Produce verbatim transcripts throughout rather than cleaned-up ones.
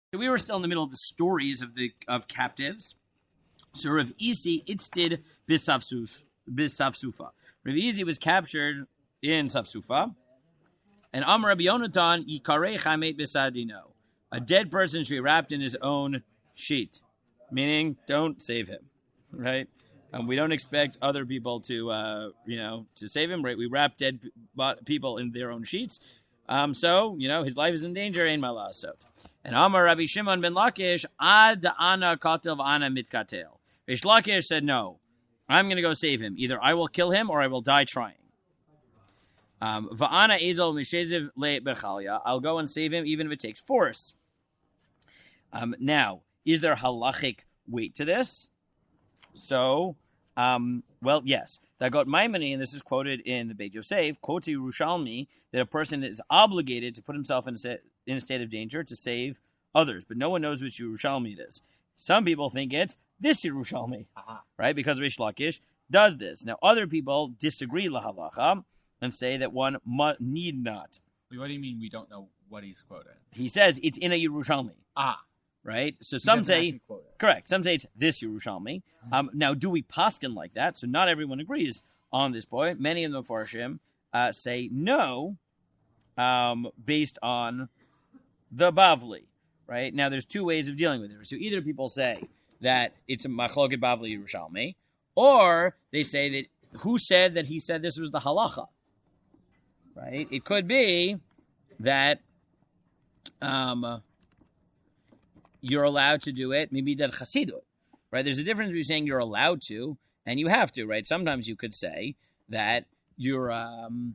So we were still in the middle of the stories of the of captives. So Rav Isi itzdid bisafsuf bisafsufa. Rav Isi was captured in Safsufa, and Amar Rabbi Yonatan yikarei chamet bisadino. A dead person should be wrapped in his own sheet, meaning don't save him, right? Um, we don't expect other people to, uh, you know, to save him, right? We wrap dead people in their own sheets. Um, so, you know, his life is in danger, ein malasot. And Amar Rabbi Shimon ben Lakish, ad ana katel v'ana mitkatel. Rish Lakish said, no, I'm going to go save him. Either I will kill him or I will die trying. Um, va'ana ezel misheziv le bechalia. I'll go and save him even if it takes force. Um, now, is there halachic weight to this? So, um, well, yes. That got Maimoni, and this is quoted in the Beit Yosef, quotes Yerushalmi, that a person is obligated to put himself in a, state, in a state of danger to save others, but no one knows which Yerushalmi it is. Some people think it's this Yerushalmi, uh-huh. right? Because Rish Lakish does this. Now, other people disagree lahalacha and say that one mu- need not. What do you mean we don't know what he's quoted? He says it's in a Yerushalmi. Ah. Right? So some say, correct, some say it's this Yerushalmi. Um, now, do we paskin like that? So not everyone agrees on this point. Many of the Mefarshim uh, say no, um, based on the Bavli. Right? Now, there's two ways of dealing with it. So either people say that it's a Machloket Bavli Yerushalmi, or they say that who said that he said this was the halacha? Right? It could be that um, you're allowed to do it, maybe that Chassidut, right? There's a difference between saying you're allowed to and you have to, right? Sometimes you could say that you're, um,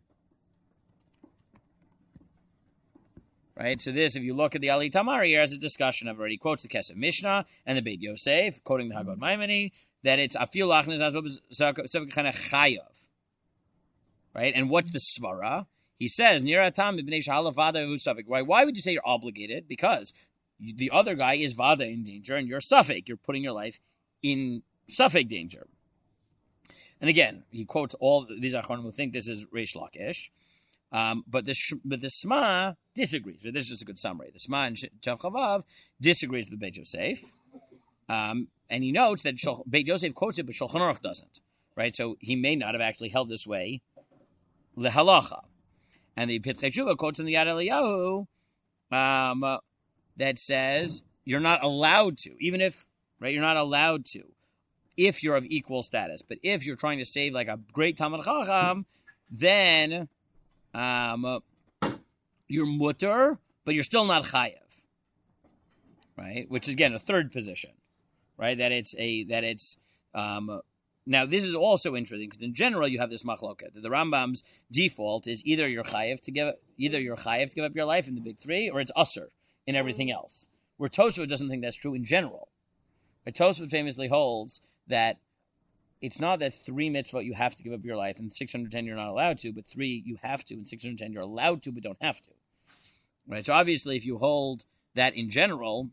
right? So this, if you look at the Ali Tamari, here has a discussion. I've already quotes the Kesef Mishnah and the Beit Yosef, quoting the Hagod Maimoni, that it's afil lachnes azov chayav, right? And what's the svara? He says, Niratam ibnei shahalav vada v'usafik. Why? Why would you say you're obligated? Because the other guy is vada in danger, and you're suffik. You're putting your life in suffik danger. And again, he quotes all these achronim who think this is Reish Lakish, um, but the but the Sma disagrees. So this is just a good summary. The Sma and Chav Chavav disagrees with Beit Yosef, um, and he notes that Shul, Beit Yosef quotes it, but Shulchan Aruch doesn't. Right, so he may not have actually held this way lehalacha. And the Pitkei Teshuva quotes in the Yad Eliyahu, um, that says you're not allowed to, even if, right, you're not allowed to, if you're of equal status. But if you're trying to save like a great Talmid Chacham, then um, you're mutter, but you're still not chayev, right? Which is, again, a third position, right? That it's a, that it's, um, now this is also interesting because in general you have this machloket. The Rambam's default is either you're chayev to give, either you're chayev to give up your life in the big three, or it's usher in everything else. Where Tosfot doesn't think that's true in general. But Tosfot famously holds that it's not that three mitzvot you have to give up your life and six hundred ten you're not allowed to, but three you have to and six hundred ten you're allowed to but don't have to. Right? So obviously if you hold that in general,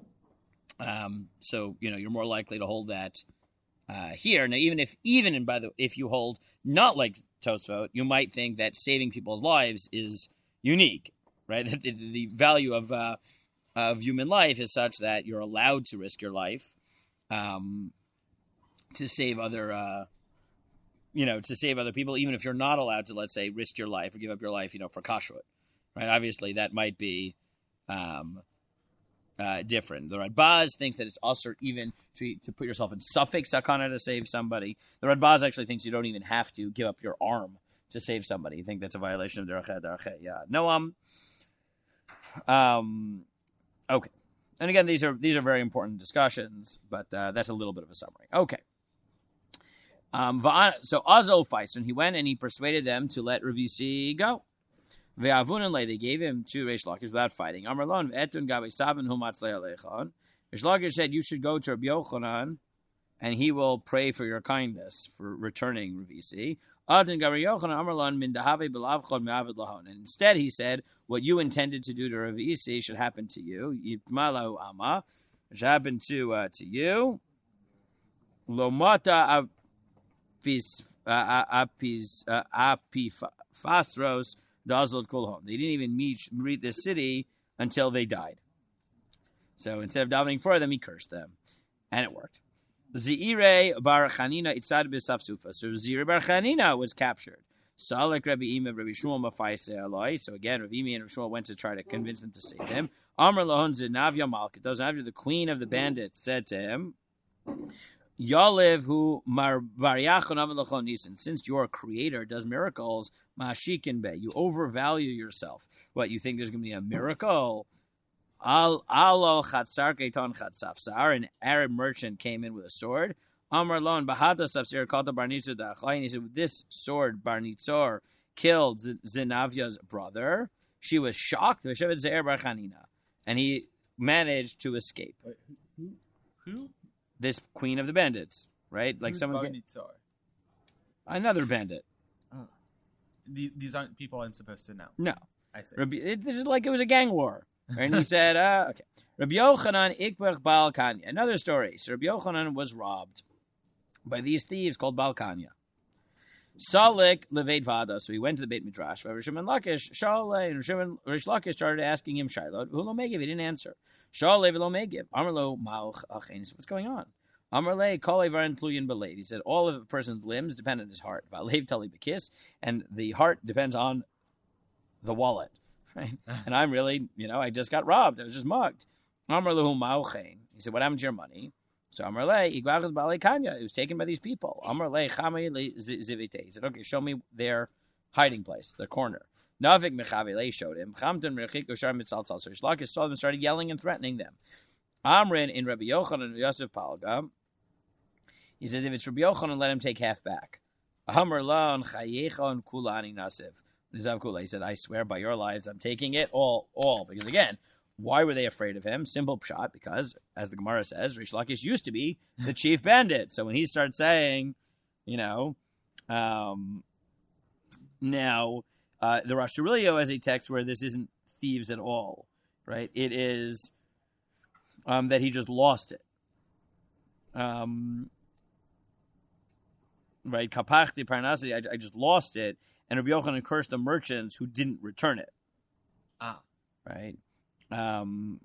um, so you know you're more likely to hold that uh, here. Now even if even in by the if you hold not like Tosfot, you might think that saving people's lives is unique. Right, the, the value of uh, of human life is such that you're allowed to risk your life um, to save other, uh, you know, to save other people, even if you're not allowed to, let's say, risk your life or give up your life, you know, for kashrut. Right, obviously that might be um, uh, different. The Radbaz thinks that it's usher even to to put yourself in suffix sakana to save somebody. The Radbaz actually thinks you don't even have to give up your arm to save somebody. You think that's a violation of derech derech yeah. No, um. Um, okay. And again, these are these are very important discussions, but uh, that's a little bit of a summary. Okay. Um, so Azo Feisten, he went and he persuaded them to let Ravisi go. Ve'avunanle, they gave him to Reish Lakish without fighting. Amarlon ve'etun gabe sabin humatzle alechon. Reish Lakish said, you should go to Rabbi Yochanan, and he will pray for your kindness for returning Ravisi. And instead, he said, what you intended to do to Ravisi should happen to you. Yitmalahu ama, should happen to uh, to you. Lomata apis apis apifasros dazlot kolhon. They didn't even meet meet the city until they died. So instead of davening for them, he cursed them. And it worked. Zeire bar Chanina itzad b'safsufa. So Zeire bar Chanina was captured. Salek Rabbi Ima, Rabbi Shmuel Mafaise Aloi. So again, Rabbi Ima and Rabbi Shmuel went to try to convince him to save him. Amr Lahon Zinavya Malkit. After the queen of the bandits said to him, Yalev hu mar variachon avalachon nisan. Since your creator does miracles, mashikin be. You overvalue yourself. What, you think there's going to be a miracle? Al al chatzar keiton chatzafsar. An Arab merchant came in with a sword. Amar lon bahata safsir called the barnitzor da'achlayin. He said, this sword barnitzor killed Zinavya's brother. She was shocked. And he managed to escape. Wait, who? Who? This queen of the bandits, right? Like Who's someone, Barnitzar? Another bandit. Oh. These, these aren't people I'm supposed to know. No, I see. Rabbi, it, this is like it was a gang war, right? And he said, uh, "Okay." Rabbi Yochanan ikbech Baal Kanya. Another story. So Rabbi Yochanan was robbed by these thieves called Baal Kanya. Salik leveit vada. So he went to the Beit Midrash. Rav Shimon Lakish, Shalei, and Rish Lakish started asking him Shiloh. Who lo megiv? He didn't answer. Shalei lo megiv. Amarlo mauch achein. He said, what's going on? Amarle kol ivarin tluyin belev. He said, all of a person's limbs depend on his heart. Valev tali bekis, and the heart depends on the wallet, right? And I'm really, you know, I just got robbed. I was just mugged. Amarlo mauchein. He said, what happened to your money? So Amarle, Igwachas Balei Kanya, it was taken by these people. Amarle, Chamei Zivite. He said, okay, show me their hiding place, their corner. Navik Mechavele showed him. Chamton Rechik Oshar Mitzaltzal. So Shlakish saw them and started yelling and threatening them. Amrin in Rabbi Yochanan and Yosef Palga, he says, if it's Rabbi Yochanan, let him take half back. Amar Lon Chayechon Kulani Nasiv. He said, I swear by your lives, I'm taking it all, all. Because again, why were they afraid of him? Simple pshat, because, as the Gemara says, Rish Lakish used to be the chief bandit. So when he starts saying, you know, um, now, uh, the Rosh Hashanah has a text where this isn't thieves at all, right? It is um, that he just lost it. Um, right? Kapachti Parnasi, I, I just lost it. And Rabbi Yochanan cursed the merchants who didn't return it. Ah. Right? Um,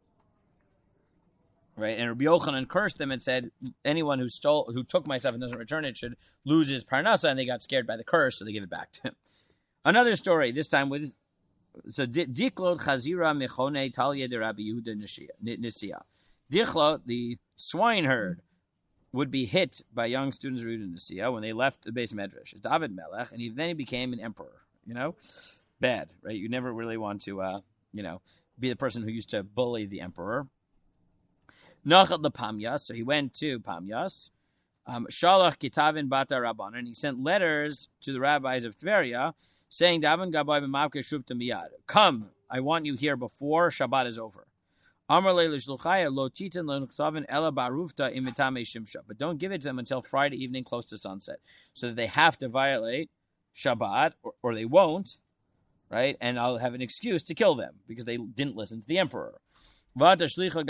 right, and Rabbi Yochanan cursed them and said, anyone who stole, who took my stuff and doesn't return it should lose his parnasa, and they got scared by the curse, so they give it back to him. Another story, this time with, so Dichlot Chazira Mechone Talia de Rabbi Yehuda Nisia. Dichlot, the swineherd, would be hit by young students of Yehuda Nisia when they left the base medrash. David Melech, and he, then he became an emperor, you know? Bad, right? You never really want to, uh, you know, be the person who used to bully the emperor. Nachat the Pamyas, so he went to Pamyas. Um, Shalach Kitavin Bata Rabban, and he sent letters to the rabbis of Tveria saying, Davin Gabay b'mavke shupta miyad. Come, I want you here before Shabbat is over. Amar le l'shluchaya lo titan lo nuchtavin ela barufta imitame shimsha. But don't give it to them until Friday evening close to sunset, so that they have to violate Shabbat, or, or they won't. Right, and I'll have an excuse to kill them because they didn't listen to the emperor. So we did.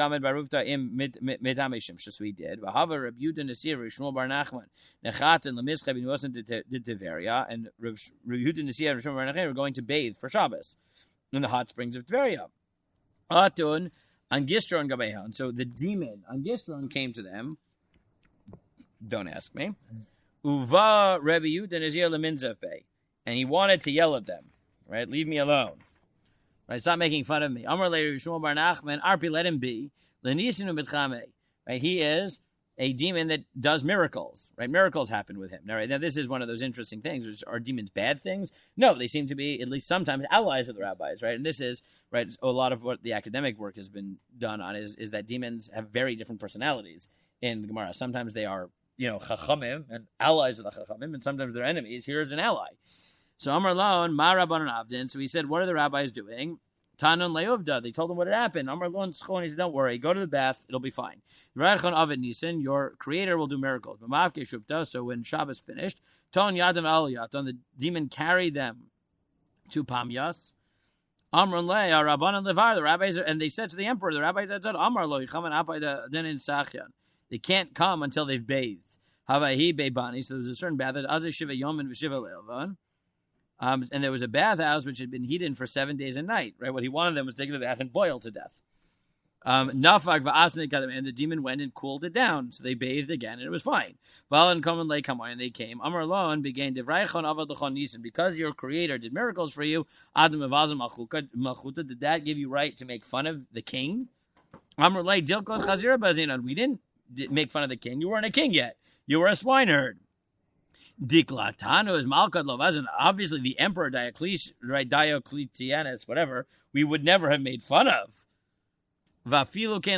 V'hava Reb Yehuda Nasir, Shmuel bar Nachman, Nechaten l'mischeb, and he wasn't to Tveria, and Reb Yehuda Nasir and Shmuel bar Nachman were going to bathe for Shabbos in the hot springs of Tveria. Atun Angistron gabehan. So the demon Angistron came to them. Don't ask me. Uva Reb Yehuda Nasir leminzav bey, and he wanted to yell at them. Right, leave me alone. Right, stop making fun of me. Amar later, Shmuel bar Nachman, Arpi, let him be. Lenisinu b'tchame. Right, he is a demon that does miracles. Right, miracles happen with him. Now, right, now this is one of those interesting things. Are demons bad things? No, they seem to be at least sometimes allies of the rabbis. Right, and this is right. A lot of what the academic work has been done on is is that demons have very different personalities in the Gemara. Sometimes they are, you know, chachamim and allies of the chachamim, and sometimes they're enemies. Here's an ally. So Amar Lon, Ma Rabbanon Avdin. So he said, what are the rabbis doing? Tanon Leovda. They told him what had happened. Amar Lon Schon. He said, don't worry. Go to the bath. It'll be fine. Rechon Avid Nisan. Your creator will do miracles. B'mavke Shupta. So when Shabbos finished, Ton Yadam Aliyat. The demon carried them to Pamyas. Amar Le, Rabbanon Levar. The rabbis, are, and they said to the emperor, the rabbis had said, Amar Lo, Yichaman Apai Den in Sachyan. They can't come until they've bathed. Havahi Beibani. So there's a certain bath that Azay Shiva Yom and V'Shiva Leilvan. Um, and there was a bathhouse which had been heated for seven days and night. Right, what he wanted them was taken to the bath and boiled to death. Um, Nafak va'asnik adam, and the demon went and cooled it down. So they bathed again, and it was fine. Well, and come and lay come on, and they came. Amar Lon began divraychon avadachon nisan, because your Creator did miracles for you. Adam avazim malchuta. Did that give you right to make fun of the king? Amar lay dilkon chazira bazinon. We didn't make fun of the king. You weren't a king yet. You were a swineherd. Diklatano is Malkad Lovazan. Obviously, the emperor Diocletian, right, Diocletianus, whatever, we would never have made fun of. But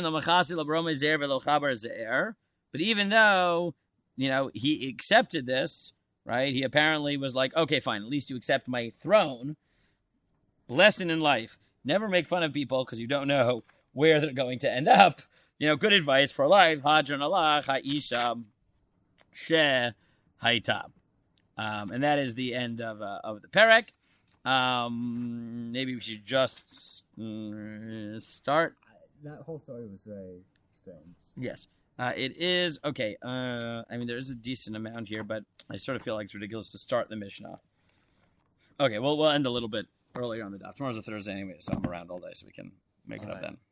even though, you know, he accepted this, right, he apparently was like, okay, fine, at least you accept my throne. Lesson in life: never make fun of people because you don't know where they're going to end up. You know, good advice for life. Hadron Allah Ha'isha She. Haitab. Um, and that is the end of uh, of the Perek. Um, maybe we should just uh, start. That whole story was very strange. Yes. Uh, it is, okay, uh, I mean, there is a decent amount here, but I sort of feel like it's ridiculous to start the Mishnah. Okay, well, we'll end a little bit earlier on the dot. Tomorrow's a Thursday anyway, so I'm around all day, so we can make all it up right. then.